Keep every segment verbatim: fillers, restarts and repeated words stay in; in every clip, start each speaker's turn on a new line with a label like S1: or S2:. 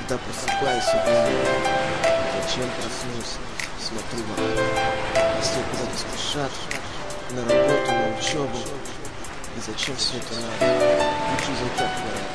S1: Когда просыпаюсь утром, зачем проснулся, смотрю в окно. Все куда-то спешат, на работу, на учебу. И зачем все это надо? Ведь жизнь так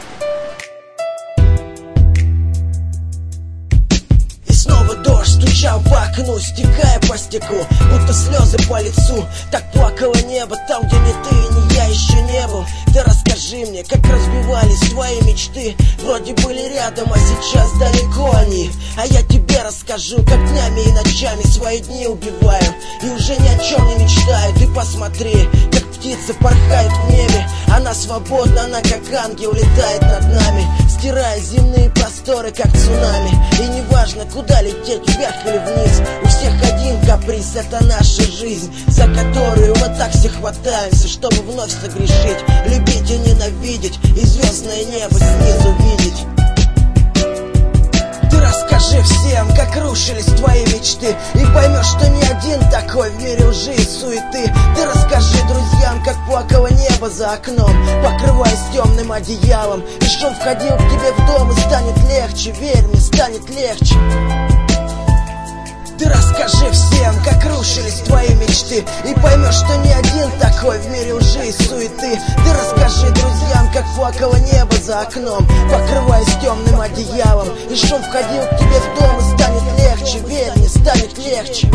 S1: говорят.
S2: И снова дождь стучал по окну, стекая по стеклу, будто слезы по лицу. Так плакало небо там, где ни ты, ни я еще не был. Ты расскажи мне, как разбивались твои мечты. Вроде были рядом, а сейчас далеко они. А я тебе расскажу, как днями и ночами свои дни убиваю и уже ни о чем не мечтаю. Ты посмотри, как птица порхает в небе. Она свободна, она как ангел летает над нами, стирая земные просторы, как цунами. И неважно, куда лететь, вверх или вниз, у всех один каприз, это наша жизнь, за которую мы так все хватаемся, чтобы вновь согрешить, любить и ненавидеть, и звездное небо снизу видеть. Ты расскажи всем, как рушились твои мечты, и поймешь, что ни один такой в мире лжи и суеты. Ты расскажи друзьям, как плакало небо за окном, покрываясь темным одеялом, и шум входил к тебе в дом, и станет легче, верь мне, станет легче. Ты расскажи всем, как рушились твои мечты, и поймешь, что ни один такой в мире лжи и суеты. Ты расскажи друзьям, как плакало небо за окном, покрываясь темным одеялом, и шум входил к тебе в дом, и станет легче, верь мне, станет легче.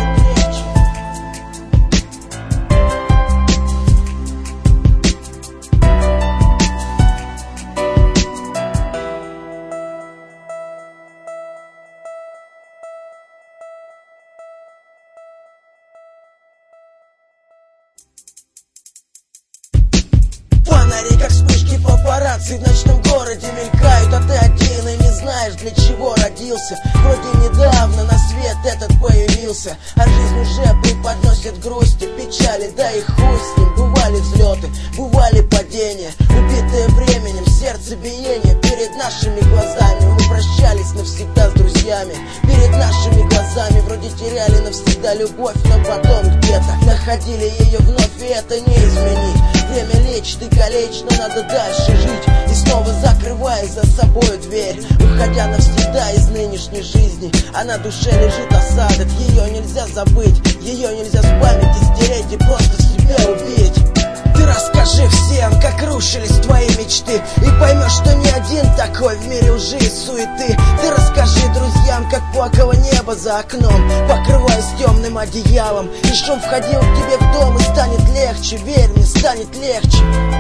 S2: Фонари, как вспышки папарацци, в ночном городе мелькают, а ты один и не знаешь, для чего родился. Вроде недавно на свет этот появился, а жизнь уже преподносит грусти, печали, да и хуй с ним. Бывали взлеты, бывали падения, убитые временем, сердцебиение перед нашими глазами. Мы прощались навсегда с друзьями, перед нашими глазами вроде теряли навсегда любовь, но потом где-то находили ее вновь, и это не изменить. Время лечит и калечит, но надо дальше жить, и снова закрывая за собой дверь, уходя навсегда из нынешней жизни. А на душе лежит осадок, ее нельзя забыть, ее нельзя с памяти стереть и просто себя убить. Ты расскажи всем, как рушились твои мечты, и поймешь, что ни один такой в мире лжи и суеты. Ты расскажи друзьям, как плакало небо за окном, покрываясь темным одеялом, и шум входил к тебе в дом, и станет легче, верь мне, станет легче.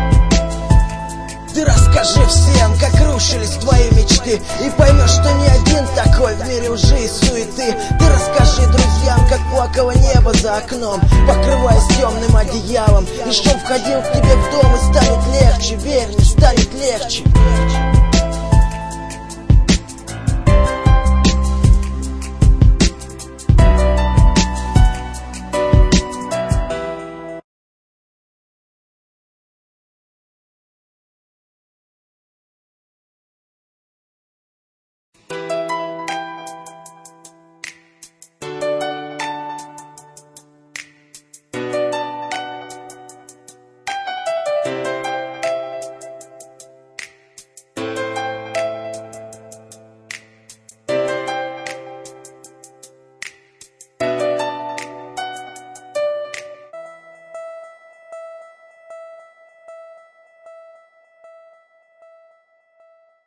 S2: Ты расскажи всем, как рушились твои мечты, и поймешь, что ни один такой в мире лжи и суеты. Ты расскажи друзьям, как плакало небо за окном, покрываясь темным одеялом, и шум входил к тебе в дом, и станет легче, верь мне, станет легче.